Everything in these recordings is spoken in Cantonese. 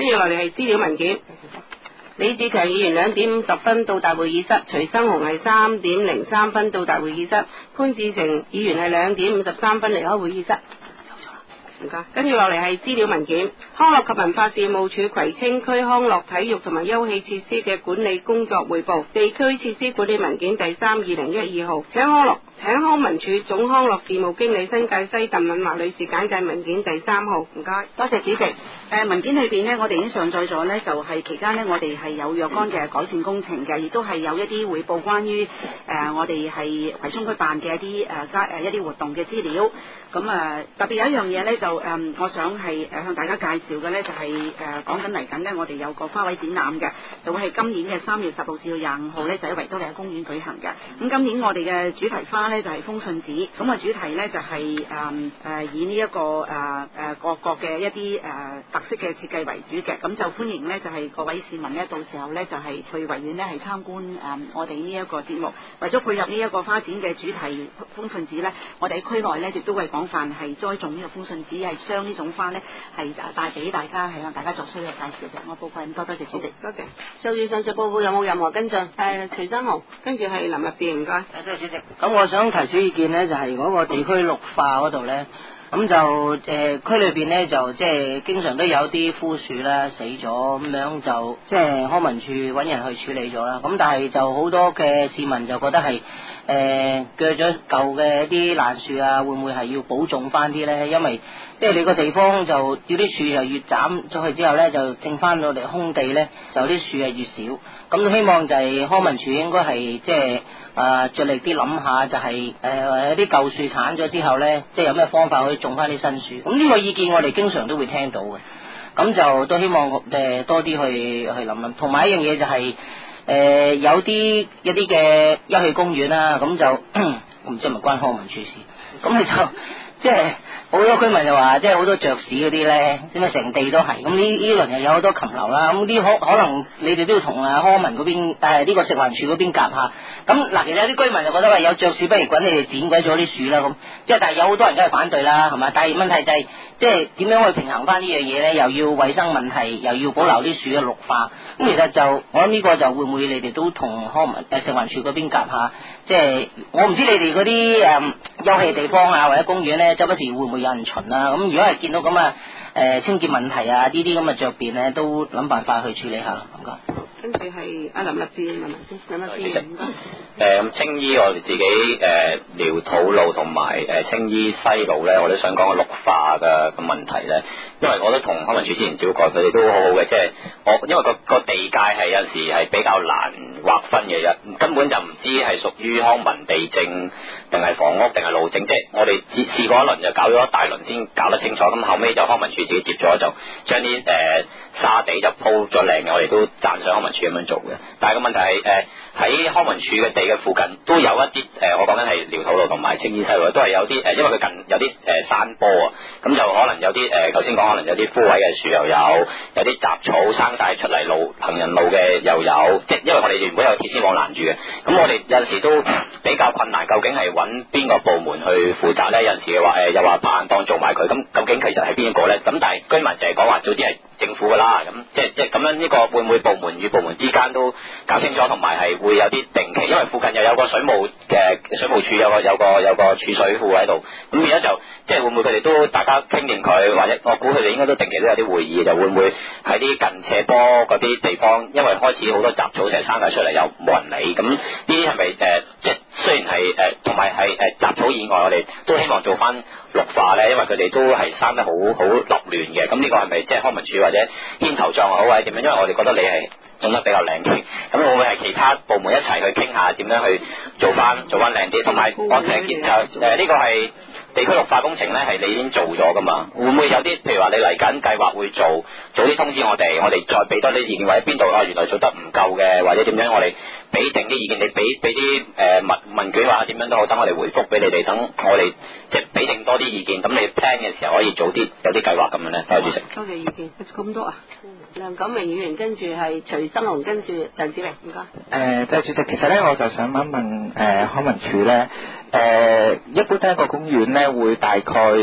住落嚟係資料文件。李志強議員2點50分到達會議室，徐生雄係3點03分到達會議室，潘志成議員係2點53分離開會議室。唔該，跟住落嚟係資料文件，康樂及文化事務署葵青區康樂體育同埋休憩設施嘅管理工作匯報，地區設施管理文件第3/2012號，請康文署總康樂事務經理新界西鄧敏華女士簡介文件第3號。唔該， 多謝主席。文件裏邊呢，我哋已經上載咗呢，就係期間呢，我哋係有若干嘅改善工程嘅，亦都係有一啲匯報關於我哋係葵涌區辦嘅一啲活動嘅資料。咁特別有一樣嘢呢，就我想係向大家介紹嘅呢，就係講緊嚟緊呢，我哋有個花卉展覽嘅，就會係今年嘅3月10號至到25號呢，就喺維多利亞公園舉行嘅。咁今年我哋嘅主題花呢，就係風信子，咁主題呢，就係以呢一個各國嘅一啲特色嘅設計為主嘅，咁就歡迎呢，就係各位市民呢，到時候呢，就係去維園呢，係參觀我哋呢一個節目，為咗配合呢一個花展嘅主題風信子呢，我哋喺區內呢，亦都會廣泛係栽種呢個風信子，係將呢種花呢，係帶俾大家，係向大家作出嘅介紹嘅。我報告咁多，多謝主席。 多謝。就住上述報告有冇任何跟進？徐生豪，跟住係林立志，唔該。 多謝主席。咁我想提出意見呢，就係嗰個地區綠化嗰度呢。咁就區裏邊呢，就即係經常都有啲枯樹啦死咗，咁樣就即係康文署揾人去處理咗啦。咁但係就好多嘅市民就覺得係鋸咗舊嘅一啲爛樹啊，會唔會係要保種翻啲呢？因為即係你個地方就要啲樹就越斬咗去之後呢，就剩翻到嚟空地呢，就啲樹係越少。咁希望就係康文署應該係即係着力啲諗下，就係有啲舊樹剷咗之後呢，即係有咩方法可以種翻啲新樹。咁呢個意見我哋經常都會聽到嘅，咁就都希望多啲去諗。同埋一樣嘢就係有一啲嘅休憩公園啦，咁就我唔知係咪關康文署事，咁你就即係好多居民就話，即係好多雀屎嗰啲咧，點解成地都係？咁呢輪又有好多禽流啦，咁啲可能你哋都要同康文嗰邊呢個食環署嗰邊夾下。咁嗱，其實有啲居民就覺得話有雀屎不如滾，你哋剪鬼咗啲樹啦咁，即係但係有好多人都係反對啦，係嘛？但係問題就係即係點樣去平衡翻呢樣嘢咧？又要衛生問題，又要保留啲樹嘅綠化。咁其實就我諗呢個就會唔會你哋都同康文食環署嗰邊夾下？即係我唔知你哋嗰啲休憩地方啊或者公園咧，周不時會唔會有人巡啊？咁如果係見到咁清潔問題啊呢啲咁嘅雀變咧，都諗辦法去處理下啦。唔該。 跟住係阿林立志問先，林立志。 青衣我哋自己寮土路同埋青衣西路咧，我都想講個綠化嘅問題咧，因為我都同康文署之前照過，佢哋都好好嘅，即係因為個地界係有陣時係比較難劃分嘅，根本就唔知係屬於康文地政定係房屋定係路政，即係我哋試過一輪就搞咗一大輪先搞得清楚，咁後尾就康文署自己接咗，就將啲沙地就鋪咗靚嘅，我哋都讚賞康文署咁樣做嘅。但係個問題係喺康文署嘅地嘅附近都有一啲我講緊係寮土路同埋青衣西路都係有啲因為佢近有啲山坡啊，咁就可能有啲頭先講可能有啲枯萎嘅樹又有啲雜草生晒出嚟，行人路嘅又有，即係因為我哋原本有鐵絲網攔住嘅，咁我哋有陣時都比較困難，究竟係揾邊個部門去負責呢？有陣時嘅話又話拍硬檔做埋佢，咁究竟其實係邊個呢？咁但係居民就係講話早知係政府噶啦，咁即係咁樣呢個會唔會部門與部門之間都搞清楚，同埋係會有啲定期，因為附近又有個水務署有個儲水庫喺度，咁而家就即係會唔會佢哋都大家傾掂佢，或者我估佢哋應該都定期都有啲會議，就會唔會喺啲近斜坡嗰啲地方，因為開始好多雜草成日生晒出嚟又冇人理，咁呢啲係咪即係雖然係同埋係雜草以外，我哋都希望做翻綠化咧，因為佢哋都係生得好立亂嘅，咁呢個係咪即係康文署或者牽頭狀好或者點樣？因為我哋覺得你係種得比較靚啲，咁會唔會係其他部門一齊去傾下點樣去做翻靚啲？同埋我成件就呢個係地區綠化工程咧，係你已經做咗噶嘛？會唔會有啲譬如話你嚟緊計劃會做，早啲通知我哋再俾多啲意見，或者邊度原來做得唔夠嘅，或者點樣我哋俾定啲意見，你俾啲問卷話點樣都好，等我哋回覆俾你哋，等我哋即係俾定多啲意見，咁你 plan 嘅時候可以早啲有啲計劃咁樣咧。多謝主席。 多謝意見，咁多啊？梁錦榮議員，跟住係徐生龍，跟住陳子明，唔該。 多謝主席。其實咧，我就想問康文署咧，一般一個公園咧會大概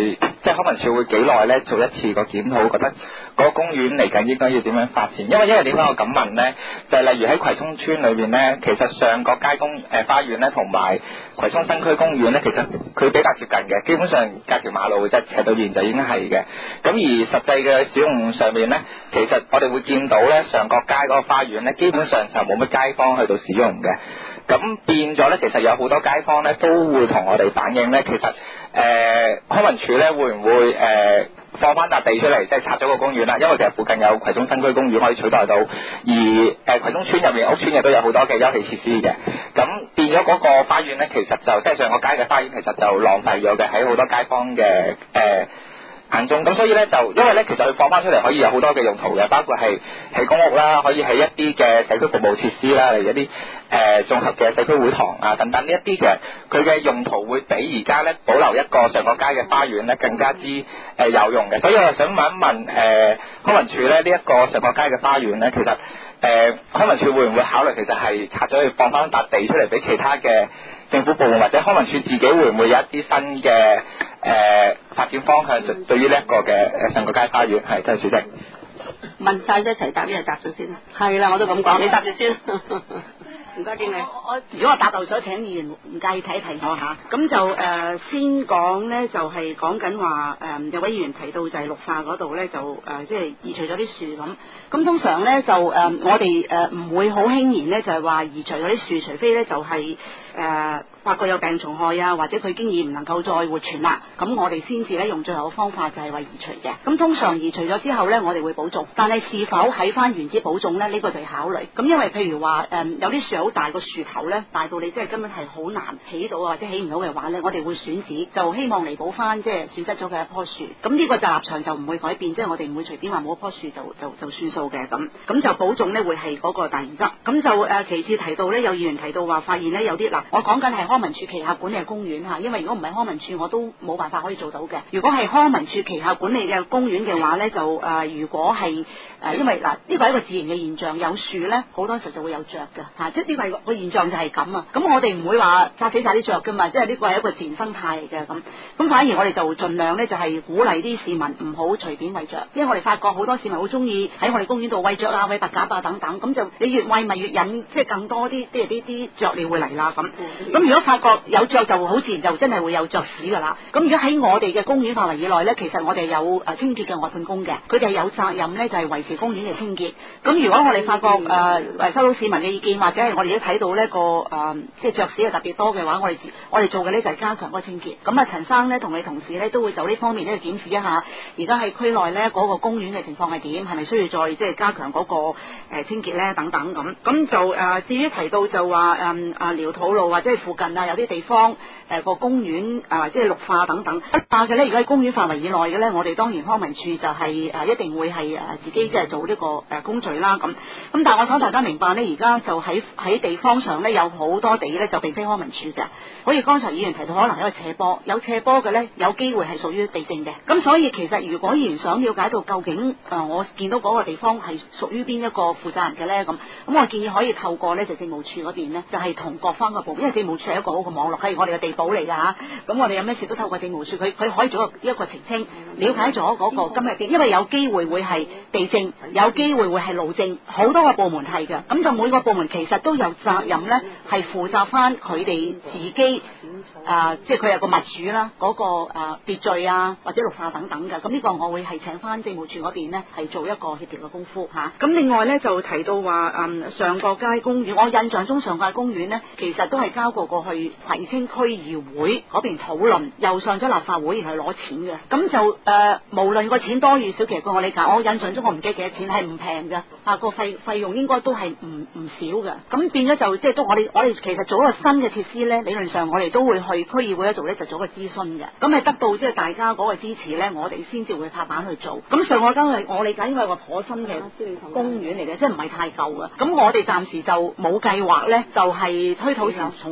即係康文署會幾耐咧做一次個檢討，覺得嗰個公園嚟緊應該要點樣發展？因為點解我咁問咧？就係例如喺葵涌村裏邊咧，其實上角街花園咧同埋葵涌新區公園咧，其實佢比較接近嘅，基本上隔條馬路即係斜對面就已經係嘅。咁而實際嘅使用上面咧，其實我哋會見到咧上角街嗰個花園咧，基本上就冇乜街坊去到使用嘅。咁變咗咧，其實有好多街坊咧都會同我哋反映咧，其實康文署咧會唔會放翻笪地出嚟，即係拆咗個公園啦？因為其實附近有葵涌新區公園可以取代到，而葵涌村入面屋村亦都有好多嘅休憩設施嘅。咁變咗嗰個花園咧，其實就即係上個街嘅花園，其實就浪費咗嘅喺好多街坊嘅眼中。咁所以咧就因為咧，其實佢放翻出嚟可以有好多嘅用途嘅，包括係起公屋啦，可以起一啲嘅社區服務設施啦，例如一啲綜合嘅社區會堂啊等等呢一啲嘅，佢嘅用途會比而家咧保留一個上個街嘅花園咧更加之有用嘅。所以我想問一問康文署咧呢一個上個街嘅花園咧，其實康文署會唔會考慮其實係拆咗去放翻笪地出嚟俾其他嘅政府部門，或者康文署自己會唔會有一啲新嘅發展方向對於呢一個嘅上個街花園？係，多謝主席。 問晒一齊答，呢個答咗先啦。係啦，我都咁講，你答住先。唔該經理。 我如果我答漏咗，請議員唔介意提一提我嚇。咁就先講咧，就係講緊話有位議員提到就係綠化嗰度咧，就即係移除咗啲樹咁。咁通常咧就我哋唔會好輕言咧，就係話移除咗啲樹，除非咧就係發覺有病蟲害啊，或者佢經已唔能夠再活存啦，咁我哋先至咧用最後嘅方法就係話移除嘅。咁通常移除咗之後咧，我哋會保種，但係是否喺翻原址保種咧？呢個就要考慮。咁因為譬如話有啲樹好大，個樹頭咧大到你即係根本係好難起到或者起唔到嘅話咧，我哋會選址，就希望彌補翻即係損失咗嘅一棵樹。咁呢個就立場就唔會改變，即係我哋唔會隨便話冇一棵樹就算數嘅咁。咁就保種咧會係嗰個大原則。咁就其次提到咧，有議員提到話發現咧有啲我講緊係康文署旗下管理嘅公園嚇，因為如果唔係康文署，我都冇辦法可以做到嘅。如果係康文署旗下管理嘅公園嘅話咧，就如果係因為呢個係一個自然嘅現象，有樹咧好多時候就會有雀嘅嚇，即係呢個現象就係咁啊。咁我哋唔會話殺死晒啲雀噶嘛，即係呢個係一個自然生態嚟嘅咁。咁反而我哋就盡量咧就係鼓勵啲市民唔好隨便餵雀，因為我哋發覺好多市民好中意喺我哋公園度餵雀啊、餵白鴿啊等等，咁就你越餵咪越引即係更多啲雀鳥會嚟啦咁。咁如果發覺有雀就好自然就真係會有雀屎㗎啦。咁如果喺我哋嘅公園範圍以內咧，其實我哋有清潔嘅外判工嘅，佢哋有責任咧就係維持公園嘅清潔。咁如果我哋發覺收到市民嘅意見，或者係我哋都睇到呢個即係雀屎係特別多嘅話，我哋做嘅咧就係加強嗰個清潔。咁啊，陳生咧同你同事咧都會就呢方面咧檢視一下，而家喺區內咧嗰個公園嘅情況係點，係咪需要再即係加強嗰個清潔咧等等咁。咁就至於提到就話寮土路或者係附近啊有啲地方個公園即係綠化等等嘅咧，如果喺公園範圍以內嘅咧，我哋當然康文署就係一定會係自己即係做呢個工序啦咁。咁但係我想大家明白咧，而家就喺地方上咧有好多地咧就並非康文署嘅，好似剛才議員提到可能有斜坡，有斜坡嘅咧有機會係屬於地政嘅。咁所以其實如果議員想了解到究竟我見到嗰個地方係屬於邊一個負責人嘅咧咁我建議可以透過咧就政務處嗰邊咧就係同各方嘅部門，因為政務處係一個好嘅網絡，係我哋嘅地保嚟㗎嚇。咁我哋有咩事都透過政務處，佢可以做一個澄清，了解咗嗰個今日因為有機會會係地政，有機會會係路政，好多個部門係嘅。咁就每個部門其實都有責任咧，係負責翻佢哋自己即係佢有個物主啦，嗰個秩序啊或者綠化等等嘅。咁呢個我會係請翻政務處嗰邊咧係做一個協調嘅功夫嚇。咁另外咧就提到話上角街公園，我印象中上角街公園咧其實都係交過去葵青區議會嗰邊討論，又上咗立法會然後攞錢嘅。咁就無論個錢多與少，其實據我理解，我印象中我唔記得幾多錢，係唔平嘅個費用應該都係唔少嘅。咁變咗就即係都我哋其實做一個新嘅設施咧，理論上我哋都會去區議會一做咧就做個諮詢嘅。咁係得到即係大家嗰個支持咧，我哋先至會拍板去做。咁上角街係我理解應該係個頗新嘅公園嚟嘅，即係唔係太舊嘅。咁我哋暫時就冇計劃咧，就係推土重來，就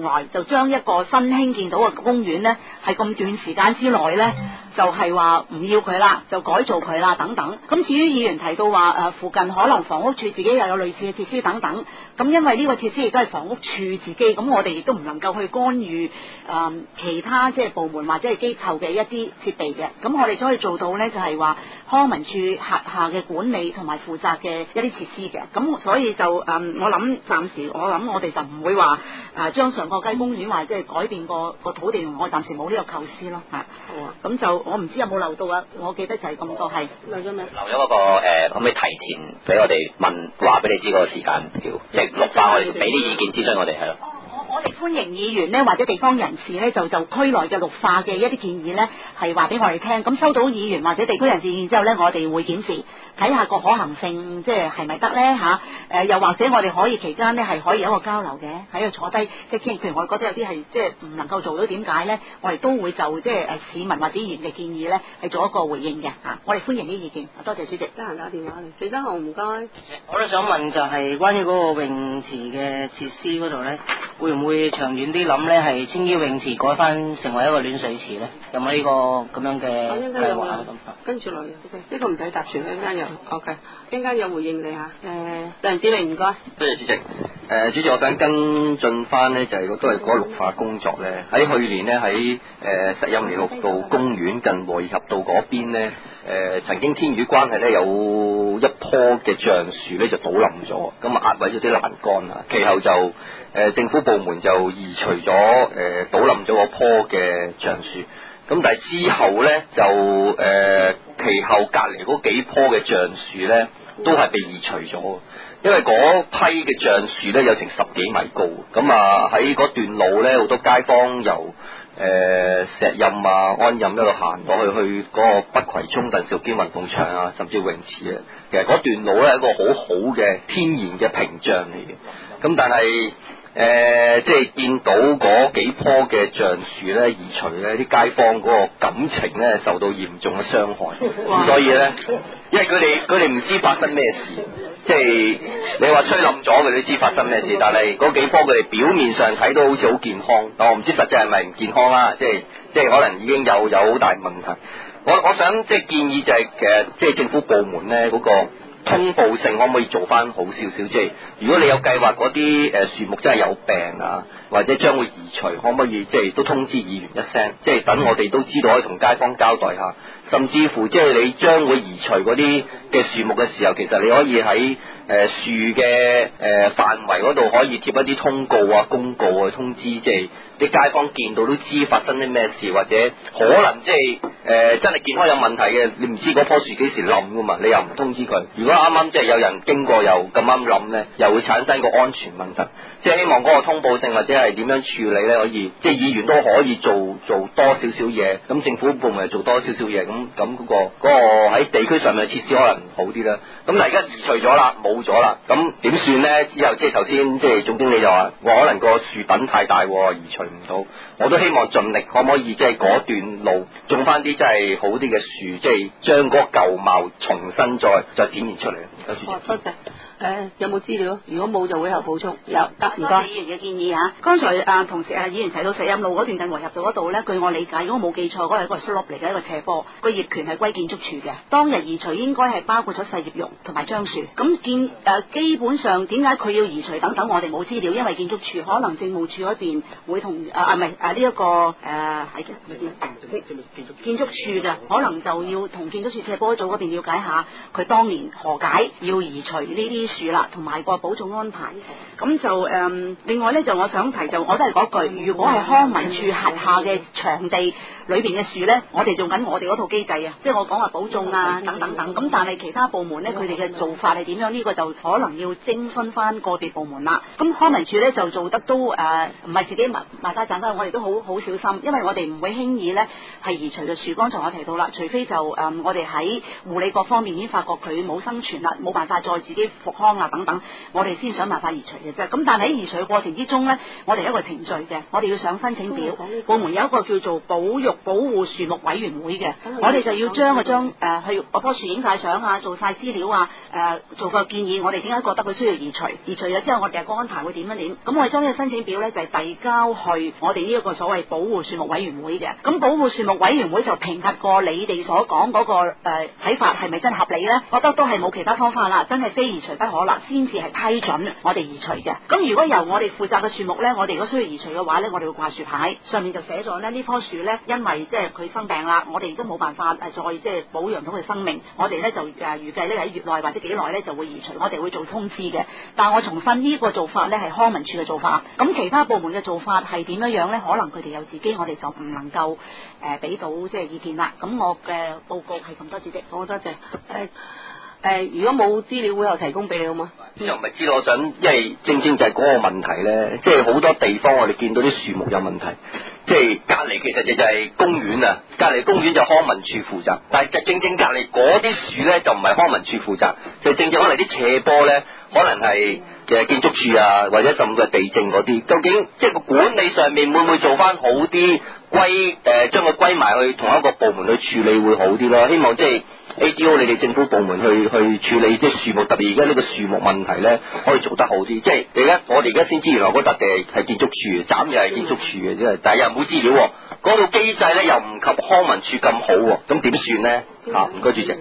就將一個新興建到嘅公園呢，係咁短時間之內呢，就係話唔要佢啦，就改造佢啦等等。咁至於議員提到話附近可能房屋處自己又有類似嘅設施等等，咁因為呢個設施亦都係房屋處自己，咁我哋亦都唔能夠去干預其他即係部門或者係機構嘅一啲設備嘅。咁我哋只可以做到呢，就係話康文署轄下嘅管理同埋負責嘅一啲設施嘅。咁所以就我諗暫時我哋就唔會話將上角雞公園或者係改變個土地，我暫時冇呢個構思咯嚇。好啊，咁就我唔知有冇漏到啊？我記得就係咁多，係漏咗咩？ 留咗嗰個可唔可以提前俾我哋問話俾你知嗰個時間表，即係綠化我哋俾啲意見諮詢我哋係咯。 我哋歡迎議員呢，或者地方人士呢，就區內嘅綠化嘅一啲建議呢，係話俾我哋聽。咁收到議員或者地區人士意見之後呢，我哋會檢視睇下個可行性，即係咪得呢？嚇？又或者我哋可以期間呢，係可以有一個交流嘅，喺度坐低即係傾。譬如我哋覺得有啲係即係唔能夠做到，點解呢？我哋都會就即係市民或者議員嘅建議呢，係做一個回應嘅嚇。我哋歡迎啲意見。多謝主席。得閒打電話嚟。徐生豪唔該。 我都想問就係關於嗰個泳池嘅設施嗰度呢，會唔會長遠啲諗呢？係青衣泳池改翻成為一個暖水池呢？有冇呢個咁樣嘅計劃？ 跟住落嚟，呢個唔使答全，一陣間有 OK， 一陣間有回應你嚇。梁志榮唔該。 多謝主席。主席，我想跟進翻呢，就係都係嗰個綠化工作呢。喺去年呢，喺石蔭彌綠道公園近和宜合道嗰邊呢，曾經天雨關係呢，有一棵嘅橡樹呢就倒冧咗，咁壓毀咗啲欄杆啊。其後就政府部門就移除咗倒冧咗嗰棵嘅橡樹，咁但係之後呢，就其後隔離嗰幾棵嘅橡樹呢，都係被移除咗。因為嗰批嘅橡樹咧有成10幾米高，咁喺嗰段路咧好多街坊由石蔭安蔭一路行落去嗰個北葵涌鄧肇堅運動場啊，甚至泳池啊，其實嗰段路咧係一個好好嘅天然嘅屏障嚟嘅，咁但係即係見到嗰幾棵嘅橡樹咧移除咧，啲街坊嗰個感情咧受到嚴重嘅傷害，咁所以咧，因為佢哋唔知發生咩事。即係你話吹冧咗，佢都知發生咩事，但係嗰幾棵佢哋表面上睇到好似好健康，但我唔知實際係咪唔健康啦。即係可能已經有好大問題。我想即係建議就係其實即係政府部門咧嗰個通報性可唔可以做翻好少少？即係如果你有計劃嗰啲樹木真係有病啊，或者將會移除，可唔可以即係都通知議員一聲，即係等我哋都知道可以同街坊交代下。甚至乎即係你將會移除嗰啲嘅樹木嘅時候，其實你可以喺樹嘅範圍嗰度可以貼一啲通告啊、公告啊，通知即係啲街坊見到都知發生啲咩事，或者可能即係真係健康有問題嘅，你唔知嗰棵樹幾時冧噶嘛，你又唔通知佢。如果啱啱即係有人經過又咁啱冧呢，又會產生個安全問題。即係希望嗰個通報性或者係點樣處理呢？可以即係議員都可以做多少少嘢，咁政府部門做多少少嘢，咁嗰個喺地區上面嘅設施可能好啲啦。咁但係而家移除咗啦，冇咗啦，咁點算呢？之後即係頭先即係總經理就話可能個樹品太大，移除唔到。我都希望盡力可唔可以即係嗰段路種翻啲真係好啲嘅樹，即係將嗰個舊貌重新再展現出嚟。 多謝。有冇資料？如果冇就會有補充。有得唔該。 議員嘅建議嚇，剛才同時議員提到石蔭路嗰段近和合道嗰度呢，據我理解，如果冇記錯，嗰係一個 slope 嚟嘅一個斜坡，個業權係歸建築署嘅。當日移除應該係包括咗細葉榕同埋樟樹。咁基本上點解佢要移除等等，我哋冇資料，因為建築署可能政務處嗰邊會同唔係呢一個係建築署嘅，可能就要同建築署斜坡組嗰邊了解下佢當年何解要移除呢啲樹啦，同埋個保種安排。咁就另外呢，就我想提，就我都係嗰句，如果係康文署轄下嘅場地裏邊嘅樹呢，我哋做緊我哋嗰套機制啊，即係我講話保種啊等等等。咁但係其他部門呢，佢哋嘅做法係點樣？呢個就可能要徵詢翻個別部門啦。咁康文署呢，就做得都唔係自己賣花讚花，我哋都好小心，因為我哋唔會輕易呢係移除嘅樹。剛才我提到啦，除非就我哋喺護理各方面已經發覺佢冇生存啦，冇辦法再自己復康啊等等，我哋先想辦法移除嘅啫。咁但係喺移除嘅過程之中呢，我哋有一個程序嘅，我哋要上申請表，部門有一個叫做保護樹木委員會嘅，我哋就要將去嗰棵樹影晒相啊，做晒資料啊，做個建議，我哋點解覺得佢需要移除？移除咗之後，我哋個安排會點樣點？咁我哋將呢個申請表呢，就係遞交去我哋呢一個所謂保護樹木委員會嘅。咁保護樹木委員會就評核過你哋所講嗰個睇法係咪真係合理呢？覺得都係冇其他方法啦，真係非移除不可啦，先至係批准我哋移除嘅。咁如果由我哋負責嘅樹木呢，我哋如果需要移除嘅話呢，我哋會掛樹牌，上面就寫咗呢棵樹呢，因為即係佢生病啦，我哋都冇辦法再即係保養到佢生命，我哋呢就預計呢喺月內或者幾耐呢就會移除，我哋會做通知嘅。但係我重申呢個做法呢係康文署嘅做法，咁其他部門嘅做法係點樣呢？可能佢哋有自己，我哋就唔能夠俾到即係意見啦。咁我嘅報告係咁多，主席，好多謝。 如果冇資料會有提供俾你好嗎？ 又唔係知道，我想，因為正正就係嗰個問題咧，即係好多地方我哋見到啲樹木有問題，即係隔離其實就係公園啊，隔離公園就康文署負責，但係正正隔離嗰啲樹咧就唔係康文署負責，就正正可能啲斜坡咧，可能係嘅建築署啊，或者甚至係地政嗰啲，究竟即係個管理上面會唔會做翻好啲，將佢歸埋去同一個部門去處理會好啲咯？希望即係 ADO 你哋政府部門去處理啲樹木，特別而家呢個樹木問題咧，可以做得好啲。即係我哋而家先知原來嗰笪地係建築署，斬又係建築署嘅，即係但係又冇資料，嗰個機制咧又唔及康文署咁好，咁點算咧？唔該主席。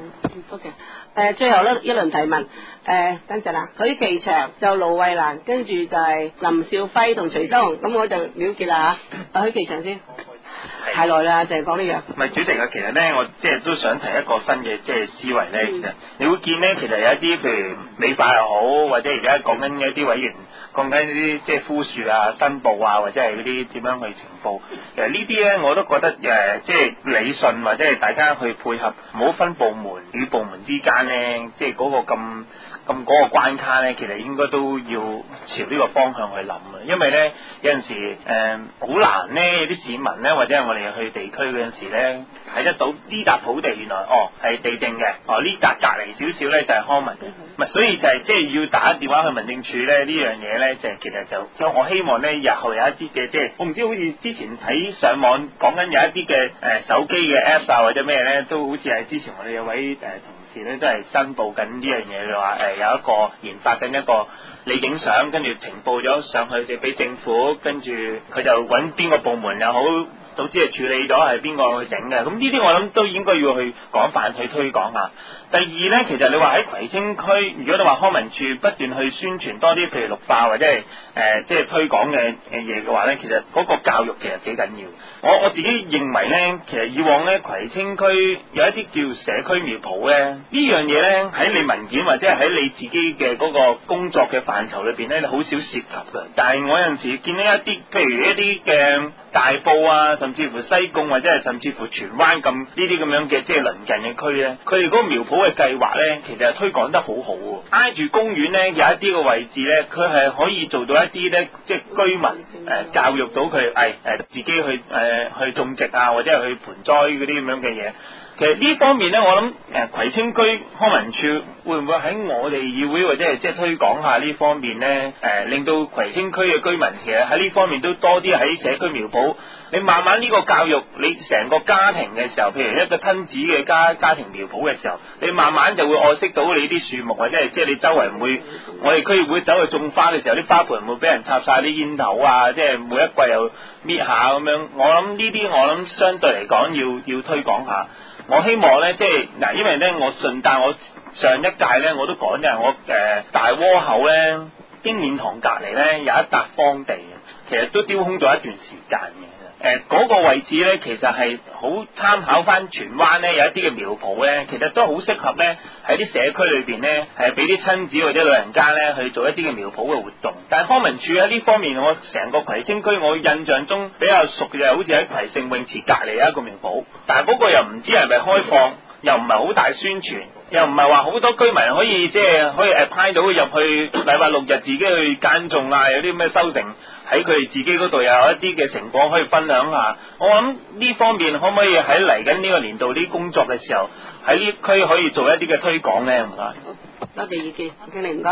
OK，最後一輪提問，等陣啦，許其祥就盧慧蘭，跟住就係林兆輝同徐生，咁我就了結啦嚇。許其祥先。太耐啦，就係講呢樣。 唔係主席啊，其實咧，我即係都想提一個新嘅即係思維咧。其實你會見咧，其實有一啲譬如美化又好，或者而家講緊一啲委員講緊啲即係枯樹啊、申報啊，或者係嗰啲點樣去呈報。其實呢啲咧，我都覺得即係理順或者係大家去配合，唔好分部門與部門之間咧，即係嗰個咁嗰個關卡咧，其實應該都要朝呢個方向去諗啊。因為咧有陣時好難咧，有啲市民咧或者係我哋去地區嗰陣時咧睇得到呢笪土地原來係地政嘅，呢笪隔離少少咧就係康文嘅，唔係所以就係即係要打電話去民政處咧呢樣嘢咧就係其實就我希望咧日後有一啲嘅即係我唔知好似之前睇上網講緊有一啲嘅手機嘅 Apps 啊或者咩咧都好似係之前我哋有位同事咧都係申報緊呢樣嘢嘅話有一個研發緊一個你影相跟住呈報咗上去就俾政府，跟住佢就揾邊個部門又好總之係處理咗係邊個去整嘅，咁呢啲我諗都應該要去廣泛去推廣下。第二呢，其實你話喺葵青區，如果你話康文署不斷去宣傳多啲，譬如綠化或者係即係推廣嘅嘢嘅話呢，其實嗰個教育其實幾緊要。我自己認為呢，其實以往呢，葵青區有一啲叫社區苗圃呢，呢樣嘢呢，喺你文件或者係喺你自己嘅嗰個工作嘅範疇裏邊呢，你好少涉及嘅。但係我有陣時見到一啲譬如一啲嘅大埔啊，甚至乎西貢或者係甚至乎荃灣咁呢啲咁樣嘅即係鄰近嘅區咧，佢哋嗰個苗圃嘅計劃咧，其實係推廣得好好喎。挨住公園咧有一啲嘅位置咧，佢係可以做到一啲咧，即係居民教育到佢自己去種植啊，或者係去盆栽嗰啲咁樣嘅嘢。其實呢方面咧，我諗葵青區康文署會唔會喺我哋議會或者係即係推廣下呢方面咧？令到葵青區嘅居民其實喺呢方面都多啲喺社區苗圃。你慢慢呢個教育，你成個家庭嘅時候，譬如一個親子嘅家庭苗圃嘅時候，你慢慢就會愛惜到你啲樹木，或者係即係你周圍唔會，我哋區議會走去種花嘅時候，啲花盆會俾人插晒啲煙頭啊，即係每一季又搣下咁樣。我諗呢啲相對嚟講要推廣下。我希望咧，即係嗱，因為咧我順帶我上一屆咧我都講嘅，我大窩口咧經勉堂隔離咧有一笪荒地，其實都丟空咗一段時間嘅。嗰個位置咧，其實係好參考翻荃灣咧有一啲嘅苗圃咧，其實都好適合咧喺啲社區裏邊咧係俾啲親子或者老人家咧去做一啲嘅苗圃嘅活動。但係康文署喺呢方面，我成個葵青區我印象中比較熟嘅就係好似喺葵盛泳池隔離有一個苗圃，但係嗰個又唔知係咪開放，又唔係好大宣傳，又唔係話好多居民可以即係可以派到入去禮拜六日自己去耕種啊，有啲咩收成。喺佢哋自己嗰度有一啲嘅成果可以分享下，我諗呢方面可唔可以喺嚟緊呢個年度啲工作嘅時候，喺呢區可以做一啲嘅推廣咧？唔該。 多謝意見，經理唔該。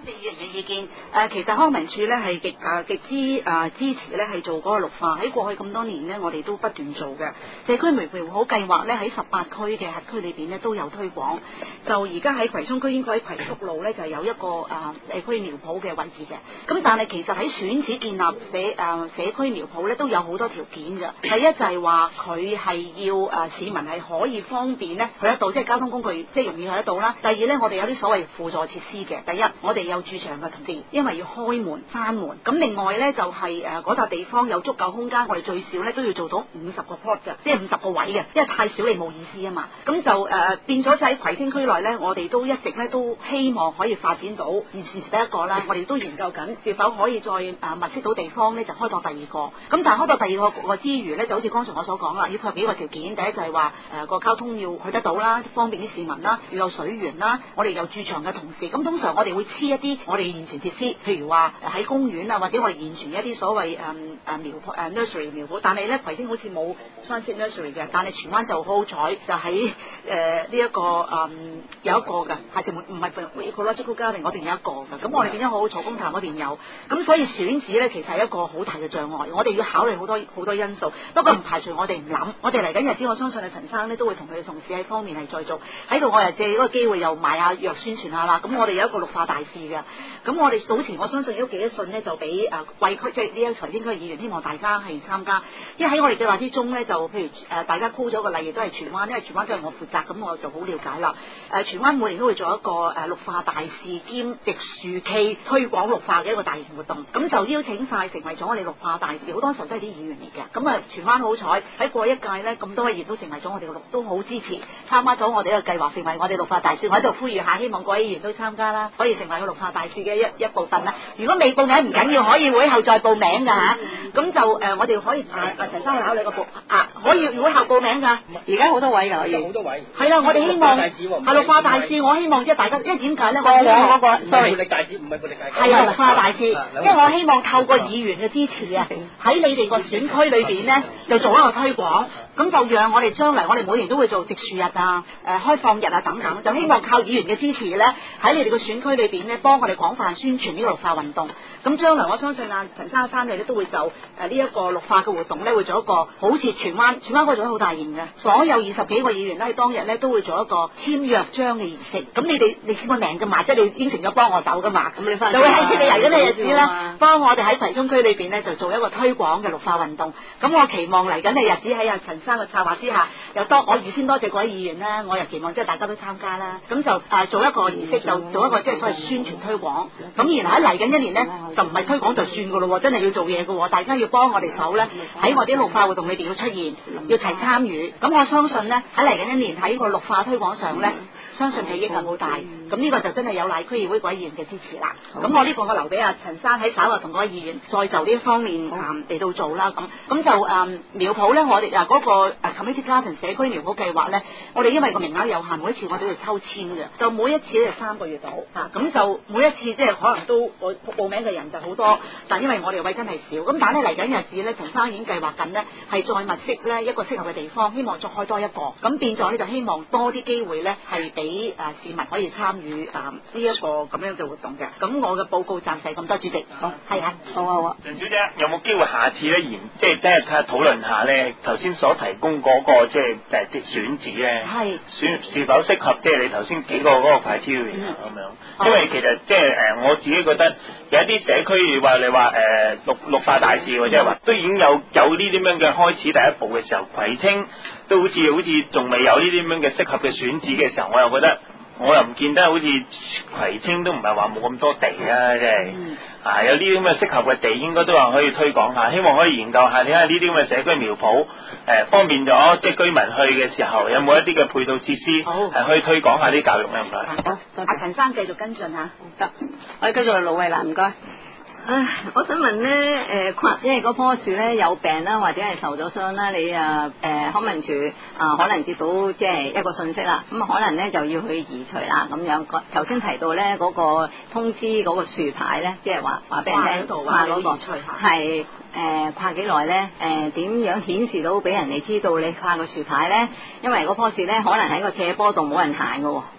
謝議員嘅意見。其實康文署咧係極之支持咧係做嗰個綠化。喺過去咁多年呢，我哋都不斷做嘅社區苗圃好計劃咧，喺18區嘅轄區裏邊咧都有推廣。就而家喺葵涌區應該喺葵福路咧就有一個社區苗圃嘅位置嘅。咁但係其實喺選址建立社區苗圃咧都有好多條件嘅。第一就係話佢係要市民係可以方便咧去得到，即係交通工具即係容易去得到啦。第二咧，我哋有啲所謂輔助設施嘅。第一，我哋有駐場嘅同事，因為要開門閂門。咁另外咧就係嗰笪地方有足夠空間，我哋最少咧都要做到50個 plot 嘅，即係50個位嘅，因為太少你冇意思啊嘛。咁就變咗就喺葵青區內咧，我哋都一直咧都希望可以發展到現時第一個啦，我哋都研究緊是否可以再物色到地方咧就開拓第二個。咁但係開拓第二個之餘咧，就好似剛才我所講啦，要配合幾個條件。第一就係話個交通要去得到啦，方便啲市民啦，要有水源啦，我哋有駐場嘅同事。咁通常我哋會黐一啲我哋現存設施，譬如話喺公園啊，或者我哋現存一啲所謂nursery 苗圃。但係咧葵青好似冇 transit nursery 嘅，但係荃灣就好彩，就喺呢一個有一個嘅，係唔係 ecological garden 嗰邊有一個嘅。咁我哋變咗好，曹公潭嗰邊有。咁所以選址咧其實係一個好大嘅障礙，我哋要考慮好多因素。不過唔排除我哋唔諗，我哋嚟緊日子我相信陳生咧都會同佢嘅同事喺方面係再做。喺度我又借嗰個機會又賣下藥宣傳下啦。咁我哋有一個綠化大使嘅。咁我哋早前我相信都寄咗信呢，就俾貴區即係呢一財經區議員，希望大家係參加。因為喺我哋計劃之中呢，就譬如大家 call 咗個例，亦都係荃灣，因為荃灣都係我負責，咁我就好了解啦。荃灣每年都會做一個綠化大使兼植樹暨推廣綠化嘅一個大型活動，咁就邀請晒成為咗我哋綠化大使，好多時候都係啲議員嚟嘅。咁荃灣好彩喺過去一屆呢，咁多位議員都成為咗我哋嘅都好支持，參加咗我哋嘅計劃，成為我哋綠化大使。我喺度呼籲下，希望各位議員都參加啦，可以成為個綠化大使嘅一部分啦。如果未報名唔緊要，可以會後再報名㗎嚇。咁就我哋可以陳生考慮個可以會後報名㗎。而家好多位㗎，可以好多位。係啦，我哋希望係綠化大使，我希望即係大家，因為點解咧？過往嗰個 sorry，活力大使唔係活力大使，係綠化大使。因為我希望透過議員嘅支持啊，喺你哋個選區裏邊咧，就做一個推廣。咁就讓我哋將來，我哋每年都會做植樹日啊、開放日啊等等，就希望靠議員嘅支持咧，喺你哋個選區裏邊咧，幫我哋廣泛宣傳呢個綠化運動。咁將來我相信陳生翻嚟咧都會就呢一個綠化嘅活動咧，會做一個好似荃灣可以做得好大型嘅，所有20幾個議員咧喺當日咧都會做一個簽約章嘅儀式。咁你簽個名㗎嘛，即係你應承咗幫我手㗎嘛，咁你翻就會喺你嚟緊嘅日子咧，幫我哋喺葵涌區裏邊咧就做一個推廣嘅綠化運動。咁我期望嚟緊嘅日子喺陳生嘅策劃之下，我預先多謝各位議員啦，我又期望即係大家都參加啦。咁就做一個儀式，就做一個即係所謂宣傳推廣。咁然後喺嚟緊一年呢，就唔係推廣就算噶咯，真係要做嘢噶。大家要幫我哋手咧，喺我啲綠化活動裏邊要出現，要齊參與。咁我相信呢，喺嚟緊一年喺個綠化推廣上咧，相信係影響好大。咁呢個就真係有賴區議會各位議員嘅支持啦。咁我呢個我留俾陳生喺稍後同各位議員再就呢方面嚟到做啦。咁就苗圃咧，我哋嗰個community garden 社區苗圃計劃咧，我哋因為個名額有限，每一次我都要抽籤嘅，就每一次咧就3個月到咁就每一次即係可能都報名嘅人就好多，但因為我哋位真係少，咁但係嚟緊日子咧，陳生已經計劃緊呢，係再物色咧一個適合嘅地方，希望再開多一個，咁變咗呢，就希望多啲機會咧係俾市民可以參與呢一個咁樣嘅活動嘅。咁我嘅報告暫時咁多，主席。好，係啊，好。陳小姐有冇機會下次咧即係睇下討論下咧頭先所提供嗰個即係選址咧，是否適合即係你頭先幾個嗰個 criteria 咁樣？因為其實即係我自己覺得有一啲社區你話綠化大使或者話都已經有呢啲咁樣嘅開始第一步嘅時候，葵青都好似仲未有呢啲咁樣嘅適合嘅選址嘅時候，我又覺得我又唔見得好似葵青都唔係話冇咁多地啊，即係有呢啲咁嘅適合嘅地，應該都話可以推廣下，希望可以研究下睇下呢啲咁嘅社區苗圃方便咗即係居民去嘅時候，有冇一啲嘅配套設施係可以推廣下啲教育咧？唔該。好，阿陳生繼續跟進嚇。得，我哋繼續盧慧蘭，唔該。 我想問咧，因為嗰棵樹咧有病啦，或者係受咗傷啦，你康文署可能接到即係一個信息啦，咁可能咧就要去移除啦咁樣。頭先提到咧嗰個通知嗰個樹牌咧，即係話俾人聽掛嗰個係掛幾耐咧？點樣顯示到俾人哋知道你掛個樹牌咧？因為嗰棵樹咧可能喺個斜坡度冇人行㗎喎。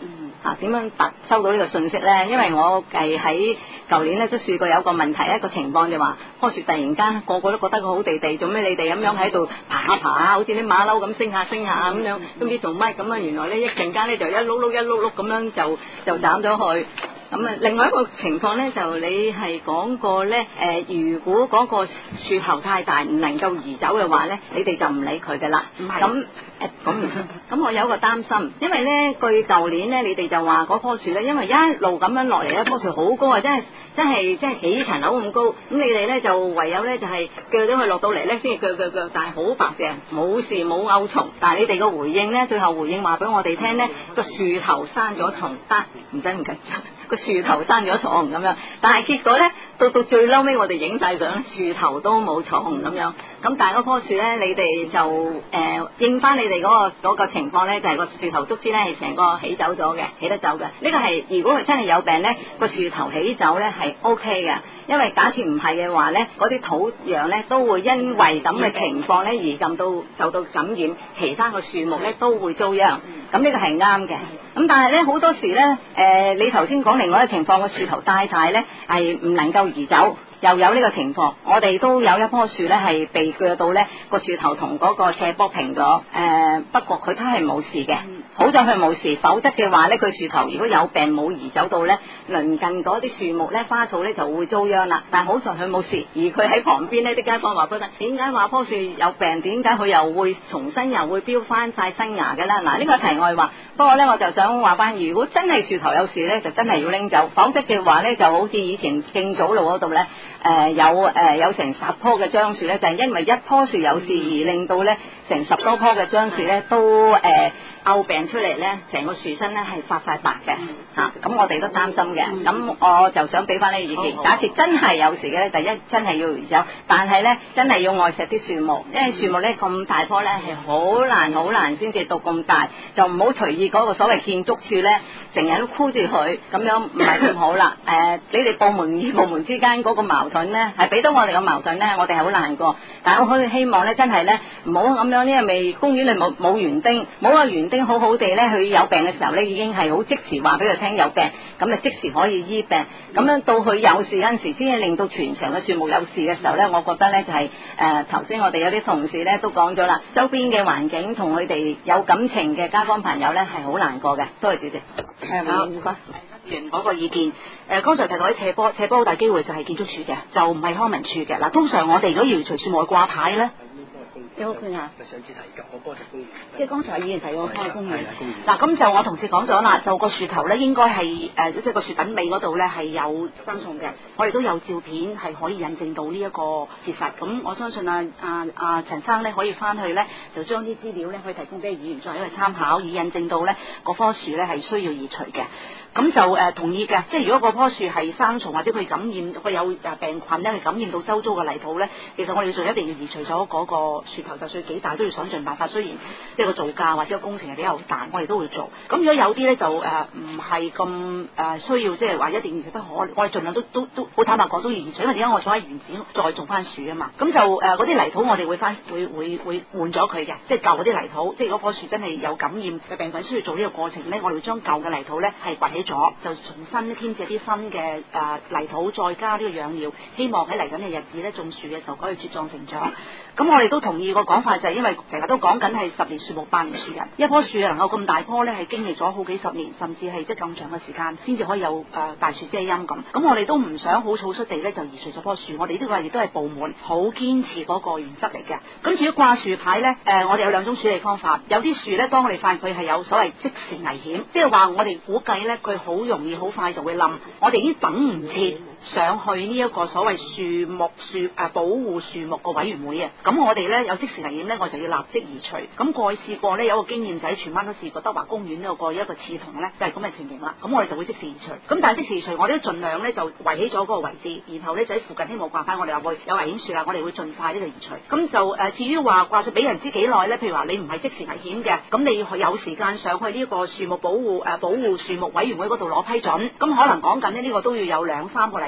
點樣收到呢個信息咧？因為我係喺舊年咧都試過有個問題，一個情況就話棵樹突然間個個都覺得佢好地地，做咩你哋咁樣喺度爬下，好似啲馬騮咁升下咁樣，都唔知做乜咁啊！原來咧一陣間咧就一碌碌咁樣就斬咗去。咁啊，另外一個情況咧，就你係講過咧，如果嗰個樹頭太大唔能夠移走嘅話咧，你哋就唔理佢嘅啦。 唔係咁我有一個擔心，因為咧據舊年咧，你哋就話嗰棵樹咧，因為一路咁樣落嚟，一棵樹好高啊，真係幾層樓咁高，咁你哋咧就唯有咧就係鋸咗佢落到嚟咧，先至鋸，但係好白嘅，冇事冇鈎蟲。但係你哋個回應咧，最後回應話俾我哋聽咧，個樹頭生咗蟲，得唔緊個樹頭生咗蟲咁樣，但係結果咧到最嬲尾，我哋影晒相，樹頭都冇蟲咁樣。咁但係嗰棵樹咧，你哋就應翻你哋嗰個情況咧，就係個樹頭竹枝咧係成個起走咗嘅，起得走嘅。呢個係如果佢真係有病咧，個樹頭起走咧係 OK 嘅，因為假設唔係嘅話咧，嗰啲土壤咧都會因為咁嘅情況咧而受到感染，其他個樹木咧都會遭殃。咁呢個係啱嘅。咁但係咧好多時咧，你頭先講另外一個情況，個樹頭太大咧係唔能夠移走。又有呢個情況，我哋都有一棵樹咧係被鋸到咧個樹頭同嗰個斜坡平咗，不過佢都係冇事嘅，好在佢冇事，否則嘅話咧佢樹頭如果有病冇移走到咧，鄰近嗰啲樹木咧花草咧就會遭殃啦。但係好在佢冇事，而佢喺旁邊呢啲街坊話覺得點解話棵樹有病，點解佢又會重新又會飆翻晒新芽嘅啦？嗱，呢個題外話。不過咧我就想話翻，如果真係樹頭有事咧，就真係要拎走，否則嘅話咧就好似以前敬祖路嗰度咧。有成10棵嘅樟樹咧，就係因為一棵樹有事而令到咧成10多棵嘅樟樹咧都漚病出嚟咧，成個樹身咧係發晒白嘅嚇。咁我哋都擔心嘅。咁我就想俾翻呢個意見。假設真係有事嘅咧，第一真係要移走，但係咧真係要愛錫啲樹木，因為樹木咧咁大棵咧係好難先至到咁大，就唔好隨意嗰個所謂建築處咧成日都箍住佢，咁樣唔係咁好啦。你哋部門之間嗰個矛盾咧，係俾到我哋個矛盾咧，我哋係好難過。但係我可以希望咧，真係咧唔好咁樣，因為公園裏冇園丁，冇個園丁好好地咧，佢有病嘅時候咧，已經係好即時話俾佢聽有病，咁啊即時可以醫病。咁樣到佢有事嗰陣時，先至令到全場嘅樹木有事嘅時候咧，我覺得咧就係頭先我哋有啲同事咧都講咗啦，周邊嘅環境同佢哋有感情嘅街坊朋友咧係好難過嘅。多謝主席。唔該。 完嗰個意見，剛才提到啲斜坡好大機會就係建築署嘅，就唔係康文署嘅。嗱，通常我哋如果要除樹木掛牌咧，有個區啊， 上次提及嗰棵植公園， 即係剛才已經提過開公園。嗱，咁就我同事講咗啦，就個樹頭咧應該係即係個樹墩尾嗰度咧係有生蟲嘅，我哋都有照片係可以印證到呢一個事實。咁我相信陳生咧可以翻去咧就將啲資料咧可以提供俾議員作為一個參考，以印證到咧嗰棵樹咧係需要移除嘅。咁就同意嘅，即係如果嗰棵樹係生蟲或者佢感染佢有病菌咧，佢感染到周遭嘅泥土咧，其實我哋一定要移除咗嗰個樹頭，就算幾大都要想盡辦法。雖然即係個造價或者個工程係比較大，我哋都會做。咁如果有啲咧就唔係咁需要，即係話一定移除不可，我哋盡量都好坦白講都要移除，因為點解我想喺原址再種翻樹啊嘛。咁就嗰啲泥土我哋會換咗佢嘅，即係舊嗰啲泥土，即係嗰棵樹真係有感染嘅病菌需要做呢個過程咧，我哋會將舊嘅泥土咧係掘起咗，就重新添置啲新嘅泥土，再加呢個養料，希望喺嚟緊嘅日子咧種樹嘅時候可以茁壯成長。咁我哋都同意個講法，就係因為成日都講緊係10年樹木8年樹人，一棵樹能夠咁大棵咧，係經歷咗好幾十年，甚至係即係咁長嘅時間，先至可以有大樹遮陰咁。咁我哋都唔想好草率地咧就移除咗棵樹，我哋呢個亦都係部門好堅持嗰個原則嚟嘅。咁至於掛樹牌咧，我哋有2種處理方法，有啲樹咧，當我哋發現佢係有所謂即時危險，即係話我哋估計咧佢好容易好快就會冧，我哋已經等唔切上去呢一個所謂保護樹木個委員會啊。咁我哋咧有即時危險咧，我就要立即移除。咁過去試過咧，有個經驗就喺荃灣都試過，德華公園有個一個刺桐咧，就係咁嘅情形啦。咁我哋就會即時移除。咁但係即時移除，我哋都盡量咧就圍起咗嗰個位置，然後咧就喺附近希望掛翻，我哋話會有危險樹啦，我哋會盡快呢個移除。咁就至於話掛樹俾人知幾耐咧？譬如話你唔係即時危險嘅，咁你有時間上去呢個樹木保護樹木委員會嗰度攞批准，咁可能講緊呢個都要有2-3個禮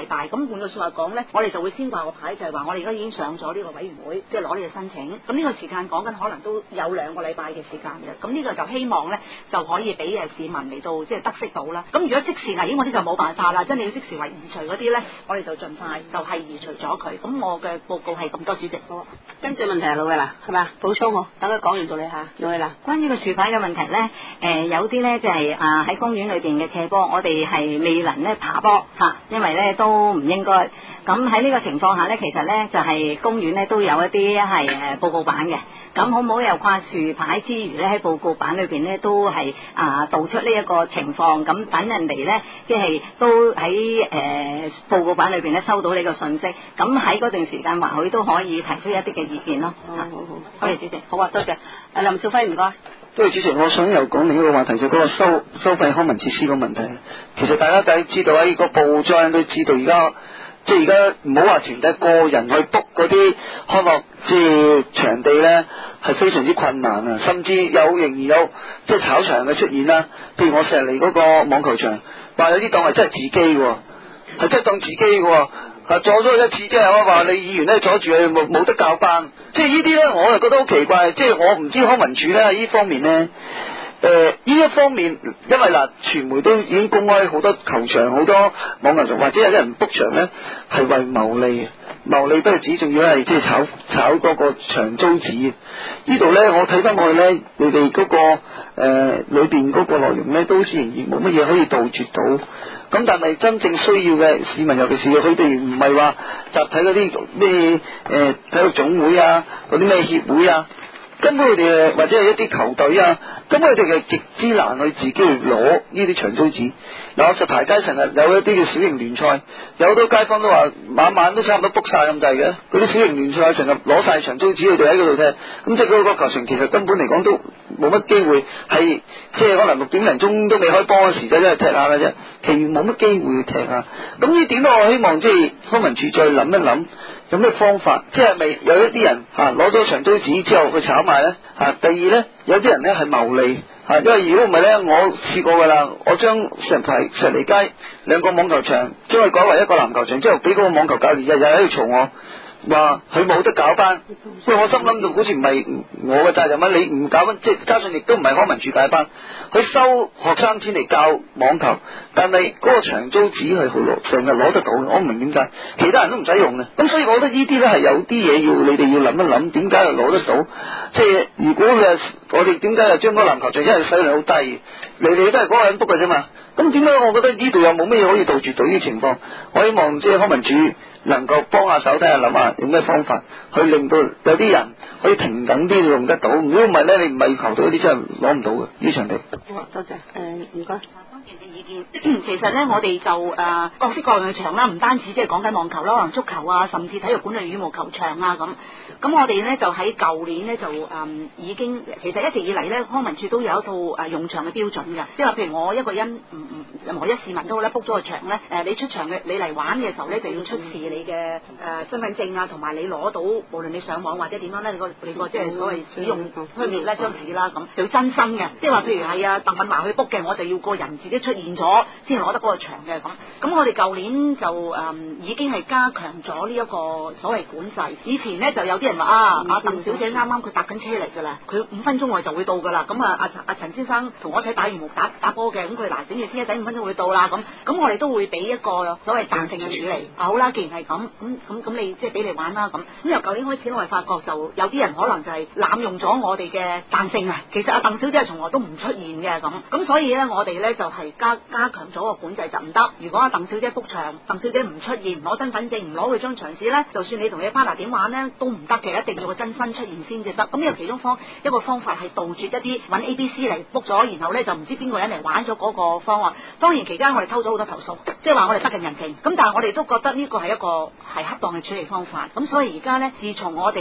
拜。咁換句説話講咧，我哋就會先掛個牌，就係話我哋而家已經上咗呢個委員會，即係攞呢個申請。咁呢個時間講緊可能都有2個禮拜嘅時間嘅。咁呢個就希望咧就可以俾市民嚟到即係得悉到啦。咁如果即時危險嗰啲就冇辦法啦，真係要即時為移除嗰啲咧，我哋就盡快就係移除咗佢。咁我嘅報告係咁多，主席。好， 跟住問題係老嘅啦，係咪啊？補充我，等佢講完到你嚇，老嘅啦。 關於個樹牌嘅問題咧，有啲咧就係喺公園裏邊嘅斜坡，我哋係未能咧爬坡嚇，因為咧都唔應該。咁喺呢個情況下咧，其實咧就係公園咧都有一啲係報告板嘅。咁好唔好又掛樹牌之餘咧，喺報告板裏邊咧都係道出呢一個情況，咁等人哋咧即係都喺報告板裏邊咧收到呢個信息，咁喺嗰段時間或許都可以提出一啲嘅意見咯。 好，多謝主席，好啊，多謝。林兆輝唔該。 多謝主席，我想又講另一個話題，就嗰個收費康文設施個問題。其實大家都知道喺個報章都知道，而家即係而家唔好話團體個人去 book 嗰啲康樂即係場地咧，係非常之困難啊！甚至仍然有即係炒場嘅出現啦。譬如我成日嚟嗰個網球場，話有啲檔係真係自己嘅，係真係當自己嘅。阻咗一次，即係我話你議員咧阻住佢冇得教班，即係呢啲咧，我就覺得好奇怪。即係我唔知康文署咧喺呢方面咧，呢一方面，因為嗱，傳媒都已經公開好多球場、好多網球場，或者有啲人 book 場咧係為牟利，牟利不止，仲要係即係炒嗰個場租紙。呢度咧，我睇翻我咧，你哋嗰個裏邊嗰個內容咧，都好似仍然冇乜嘢可以杜絕到。咁但係真正需要嘅市民，尤其是佢哋唔係話集體嗰啲咩體育總會啊，嗰啲咩協會啊，根本佢哋或者係一啲球隊啊，根本佢哋係極之難去自己去攞呢啲場租紙。嗱，我實排街成日有一啲嘅小型聯賽，有好多街坊都話晚晚都差唔多 book 晒咁滯嘅，嗰啲小型聯賽成日攞晒場租紙，佢哋喺嗰度踢，咁即係嗰個球場其實根本嚟講都冇乜機會係，即係可能6點零鐘都未開波嘅時就真係踢下嘅啫，其餘冇乜機會去踢下。咁呢點我希望即係康文署再諗一諗，有咩方法，即係咪有一啲人攞咗場租紙之後去炒賣咧？第二咧，有啲人咧係牟利。因為如果唔係咧，我試過噶啦，我將石梨街2個網球場將佢改為1個籃球場之後，俾嗰個網球教練日日喺度嘈我，話佢冇得搞班。所以我心諗到好似唔係我嘅責任啊！你唔搞班，即係加上亦都唔係康文署解班，佢收學生錢嚟教網球，但係嗰個場租紙係好成日攞得到嘅，我唔明點解其他人都唔使用嘅。咁所以我覺得呢啲咧係有啲嘢要你哋要諗一諗，點解又攞得到？即係如果我哋點解又將嗰個籃球場因為使用好低，你哋都係嗰個人 book 嘅啫嘛？咁點解我覺得呢度又冇咩嘢可以杜絕到呢啲情況？我希望即係康文署能夠幫下手，睇下諗下有咩方法去令到有啲人可以平等啲用得到。如果唔係咧，你唔係球隊嗰啲真係攞唔到嘅呢場地。 好，多謝。唔該。 多謝你意見。其實咧，我哋就各式各樣嘅場啦，唔單止即係講緊網球啦，可能足球啊，甚至體育館嘅羽毛球場啊咁。咁我哋咧就喺舊年咧就已經，其實一直以嚟咧，康文署都有一套用場嘅標準㗎。即係話譬如我一個人任何一市民都好咧 book 咗個場咧，你出場嘅你嚟玩嘅時候咧，就要出示你嘅身份證啊，同埋你攞到無論你上網或者點樣咧，你個即係所謂使用區別咧張紙啦咁，就要真身嘅。即係話譬如係鄧敏華去 book 嘅，我就要個人自己出現咗先攞得嗰個場嘅咁。咁我哋舊年就已經係加強咗呢一個所謂管制。以前咧就有啲人話阿鄧小姐啱啱佢搭緊車嚟㗎啦，佢5分鐘內就會到㗎啦。咁阿陳先生同我一齊打羽毛打波嘅，咁佢嗱整住先1仔5分鐘會到啦。咁我哋都會俾一個所謂彈性嘅處理。好啦，既然係咁你即係俾你玩啦咁。咁由舊年開始我哋發覺就有啲人可能就係濫用咗我哋嘅彈性啊。其實阿鄧小姐從來都唔出現嘅咁所以咧我哋咧就係加強咗個管制就唔得。如果阿鄧小姐 book場，鄧小姐唔出現，唔攞身份證，唔攞佢張場紙咧，就算你同你 partner 點玩咧都唔得嘅，一定要個真身出現先至得。咁呢個其中一個方法係杜絕一啲揾 ABC 嚟 book 咗，然後咧就唔知邊個人嚟玩咗嗰個方案。當然期間我哋偷咗好多投訴，即係話我哋不近人情。咁但係我哋都覺得呢個係一個係恰當嘅處理方法。咁所以而家咧，自從我哋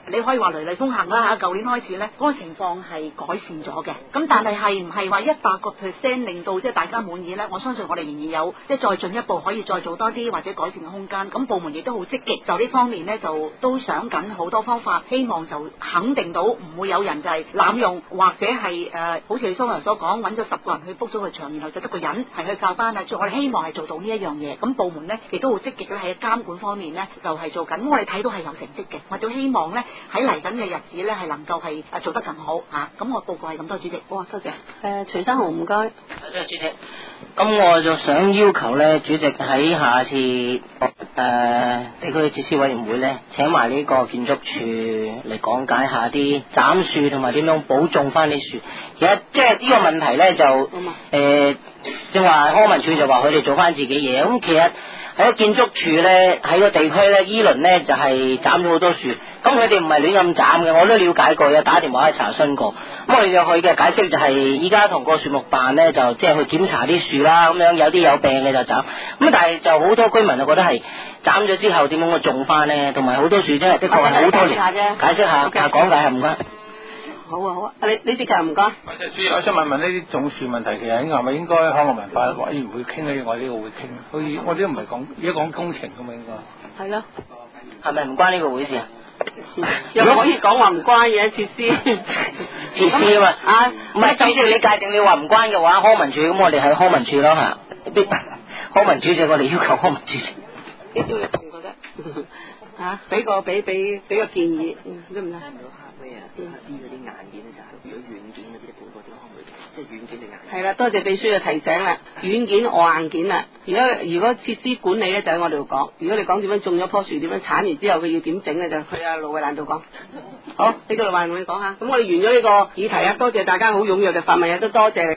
你可以話雷厲風行啦嚇，舊年開始咧嗰個情況係改善咗嘅。咁但係唔係話100%令到即係大家滿意咧？我相信我哋仍然有即係再進一步可以再做多啲或者改善嘅空間。咁部門亦都好積極，就呢方面咧就都想緊好多方法，希望就肯定到唔會有人就係濫用或者係好似你蘇文所講揾咗10個人去 book 咗個場，然後就得個人係去教班啊。我哋希望係做到呢一樣嘢。咁部門咧亦都好積極咧喺監管方面咧就係做緊，我哋睇到係有成績嘅。我都希望咧喺嚟緊嘅日子咧係能夠係做得更好嚇。咁我報告係咁多，主席。 哇，多謝。徐生豪唔該。 多謝主席。咁我就想要求咧，主席喺下次地區設施委員會咧，請埋呢個建築署嚟講解下啲斬樹同埋點樣保種翻啲樹。其實即係呢個問題咧就正話康文署就話佢哋做翻自己嘢，咁其實喺建築署咧喺個地區咧依輪咧就係斬咗好多樹，咁佢哋唔係亂咁斬嘅，我都了解過，有打電話去查詢過。咁我哋佢嘅解釋就係依家同個樹木辦咧就即係去檢查啲樹啦，咁樣有啲有病嘅就斬，咁但係就好多居民就覺得係斬咗之後點樣去種翻咧，同埋好多樹真係的確係好多年。解釋下，講解下唔該。 好啊好啊，李志強唔該。 主要我想問呢啲種樹問題，其實係咪應該康樂文化委員會傾咧？我呢個會傾，好似我哋都唔係講而家講工程噶嘛，應該係咯， 係咪唔關呢個會事啊？ 又可以講話唔關嘅設施， 設施啊嘛，唔係主席你界定你話唔關嘅話，康文署咁我哋喺康文署咯嚇，康文主席我哋要求康文主席。 呢啲你覺唔覺得？嚇，俾個建議，得唔得？ 啲嗰啲硬件咧就係如果軟件嗰啲本嗰啲可唔可以即係軟件定硬件？ 係啦，多謝秘書嘅提醒啦，軟件我硬件啦。如果設施管理咧就喺我哋度講，如果你講點樣種咗棵樹，點樣鏟完之後佢要點整咧，就去阿盧偉蘭度講。好，呢個盧偉蘭同你講下。咁我哋完咗呢個議題啊，多謝大家好踴躍嘅發問，亦都多謝。